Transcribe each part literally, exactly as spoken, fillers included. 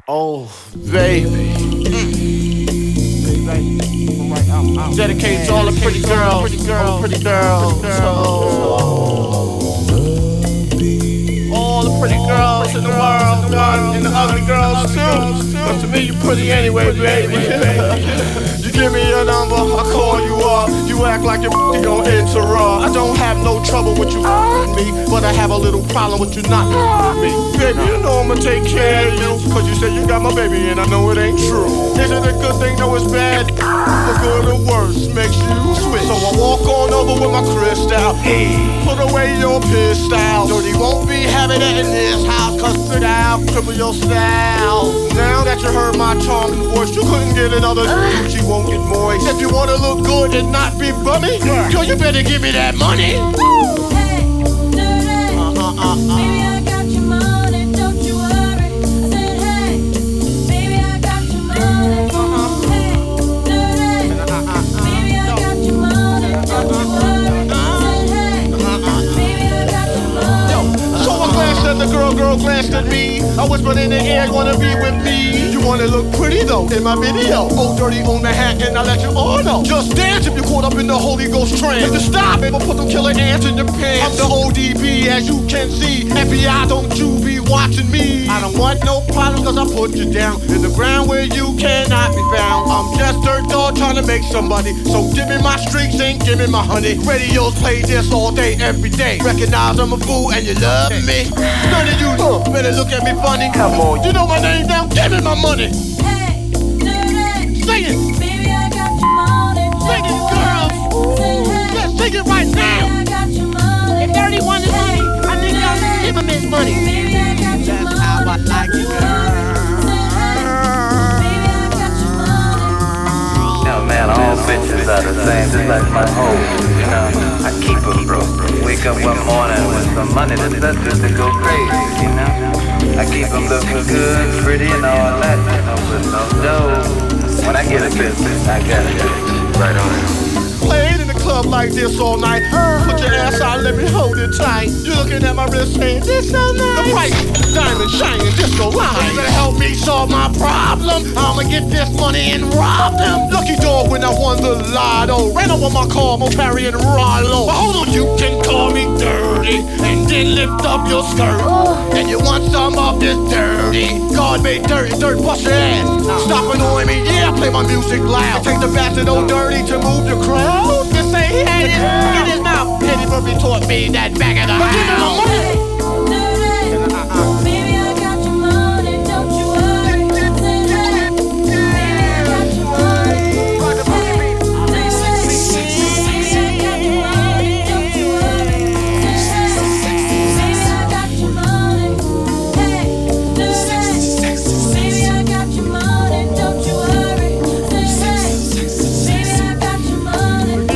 Oh, baby. Mm. Dedicated to all the pretty girls, pretty girls, pretty girls. Oh. All the pretty girls in the world, God, and the ugly girls too. But to me, you pretty anyway, baby. You give me your number, I call you up. You act like you're gonna interrupt. I don't have no trouble with you me, but I have a little problem with you not me. Baby, you know I'ma take care of you, cause you say you got my baby and I know it ain't true. Is it a good thing? No, it's bad. For good or worse, makes you switch. So I walk on over with my crystal. Hey, put away your pistol. Dirty won't be having it in this house, cause sit out, cripple your style. Now that you heard my charming voice, you couldn't get another dude, she won't get moist. If you wanna look good and not be bummy, girl, you better give me that money. Hey, dirty. Uh-uh, uh-uh. Baby, I got your money, don't you worry. I said, hey, baby, I got your money. Uh-huh. Hey, dirty. Baby, I got your money, don't you worry. I said, hey, baby, I got your money. So I glanced at the girl, girl glanced at me. I whispered in the air, you wanna be with me. You wanna look pretty though in my video. Oh, dirty on the hat and I let you all know. Just dance if you're caught up in the Holy Ghost trance. If you stop it, we'll put them killer ants in your pants. I'm the O D B as you can see. F B I, don't you be watching me. I don't want no problem cause I put you down in the ground where you cannot be found. I'm just dirt dog trying to make somebody. So give me my streaks and give me my honey. Radios play this all day, every day. Recognize I'm a fool and you love me. None of you uh, better look at me funny. Come on, you know my name now, give me my money. Hey, dirty. Sing it, Baby, I got your money, sing don't it, you girls. worry. Say, hey, Let's sing it right baby, now. I got your money. If Dirty wanted money, I need y'all to give him his money. Baby, I got your That's money, how I like it, don't you worry. Say, hey, baby, I got your money. You know, man, all bitches are the same, just like my hoes, you know. I keep them broke. Wake up one morning with some money that's just to go crazy, you know. I keep them looking good, pretty and all that, you know, with no dough. When I get a business, I got it right on it. Played in the club like this all night. Put your ass out, let me hold it tight. You looking at my wrist saying, this so nice. The price, diamond shining, disco line. You better help me solve my problem. I'ma get this money and rob them. Lucky dog when I won the lotto. Ran over my car, Mo Perry and Rollo. But hold on, you can call me dirty and then lift up your skirt. And you want some of this dirty. God made dirty, dirt bust your ass. Stop annoying me, yeah, play my music loud. Take the bastard old dirty to move the crowd. Just say he had it in his mouth. Eddie Murphy taught me that back of the house. Give me my money. Baby, I got your money, don't you worry. Say, hey, baby, I got your money. Hey, baby, I got your money, don't you worry. Say, hey, baby, I got your money. Hey, baby, I got your money, don't you worry. Say, hey, baby, I got your money.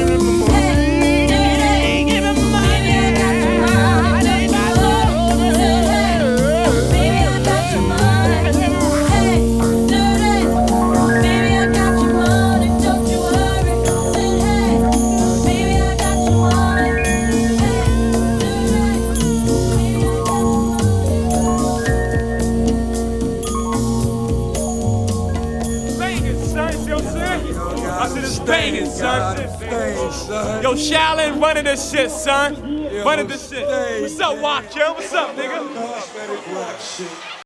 I said it's banging, son. Yo, Shaolin running this shit, son. Running this shit. What's up, Walk, yo? What's up, nigga?